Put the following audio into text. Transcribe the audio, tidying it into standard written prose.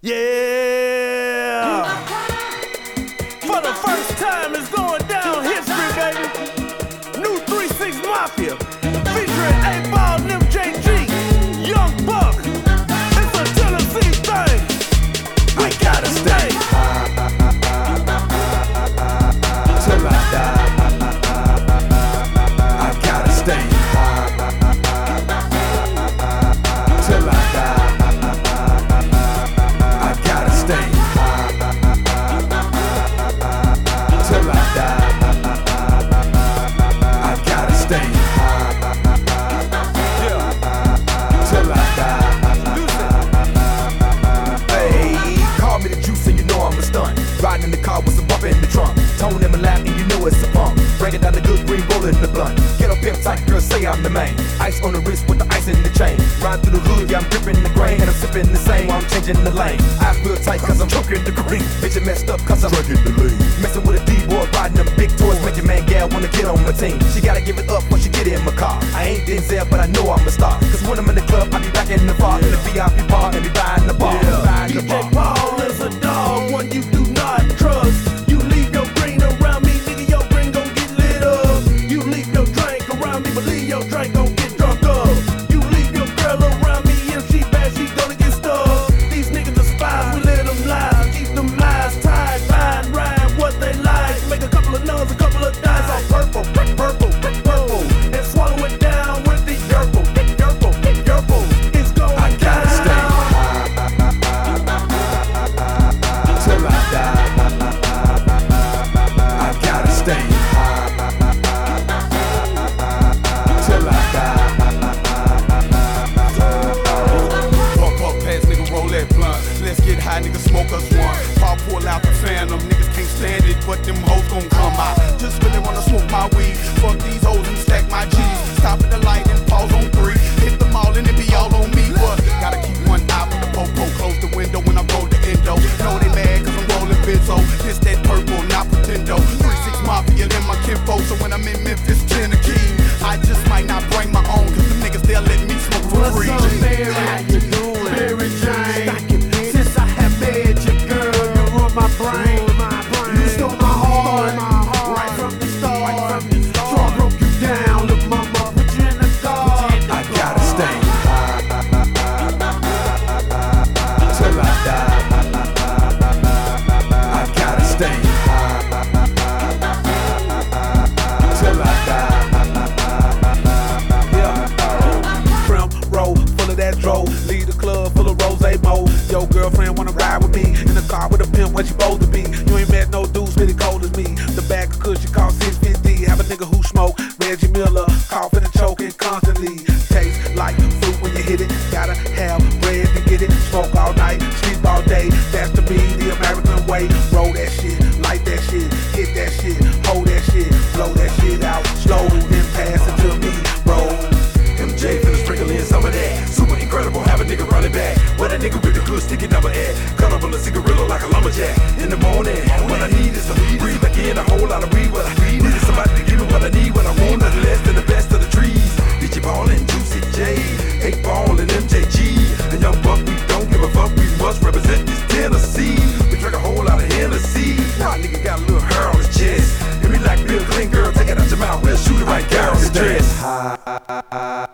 Yeah! For the first time, it's going down history, baby. New 3-6 Mafia, featuring 8Ball and MJG, Young Buck. It's a Tennessee thing. We gotta stay till I die. I gotta stay till I die. I gotta stay till I die. I gotta stay till I die. Hey, call me the juice and you know I'm a stunt. Riding in the car with some bump in the trunk. Tone in my lap and you know it's a pump. Breaking down the good green, rolling the blunt. Get up pimp tight, girl, say I'm the main. Ice on the wrist with the ice in the chain. Ride through the hood, yeah, I'm dripping the grain. And I'm sipping the same while I'm changing the lane. Eyes real tight cause I'm choking the green. Bitch, it messed up cause I'm drinking the lean. Messing with a D-boy, riding them big toys. Make your man gal wanna get on my team. She gotta give it up when she get in my car. I ain't Denzel, but I know I'm a star. Cause when I'm in the club, I be back in the bar. In the VIP bar and be buying the bar. DJ Paul is a dog, one you do not trust. You leave your green around me, nigga, your green gon' get lit up. You leave your drink around me, but leave your drink gon' get drunk up. You leave your girl around me, if she bad, she gonna get stuck. These niggas are spies, we let them lie. Keep them eyes tied, fine, ride what they like. Make a couple of nuns, a couple of dimes on purple, purple, purple. And swallow it down with the yerple, yerple, yerple. It's going down. I gotta stay till I die. I gotta stay till I die. Pump up pants, nigga, roll that blunt. Let's get high, nigga, smoke us one. Pop, pull out the phantom, niggas can't stand it, but them hoes gon' come out. Just really wanna smoke my weed. Fuck these hoes and stack my G's. Stop at the light and pause on 3. Hit them all and it be all on me. But gotta keep one eye for the popo. Close the window when I roll the endo. Know they mad cause I'm rolling Benzo. This that purple, not pretendo. 3-6 Mafia, then my kinfo. So when I'm in Memphis, Tennessee, I just might not bring my own. Cause them niggas, they'll let me smoke for free. What's up, Mary? How you doing? Mary Jane. Since I have met you, girl, you ruined my brain. You stole my heart, right from the start. So I broke you down, look, mama, put you in the dark. I gotta stay till I die. I gotta stay till I die. Yeah. Prim roll full of that dro. Leave the club full of rose mo. Yo, girlfriend wanna ride with me in the car with a pimp where she supposed to be. You ain't met no dudes pretty cold as me. The bag of cushion cost $6.50. Have a nigga who smoke Reggie Miller, coughing and choking constantly. Tastes like fruit when you hit it. Gotta have bread to get it. Smoke all night, sleep all day. That's to me the American way. Roll that shit, light that shit, hit that shit, hold that shit, blow that shit out slow, then pass it to me, bro. MJ finna sprinkle in some of that. Super incredible, have a nigga running back. What a nigga with the good sticky number at. Cut up on a cigarillo like a lumberjack. In the morning, what I need is a breathe back in a whole lot of weed. What I need is somebody to give me what I need. What I want, nothing less than the best of the trees. DJ Paul and Juicy J, 8Ball and MJG. And Young Buck, we don't give a fuck. We must represent this Tennessee. We drink a whole lot of Hennessy. Nah, nigga got a little hair on his chest. And we like Bill Clinton, girl, take it out your mouth. We'll shoot it right down his dress.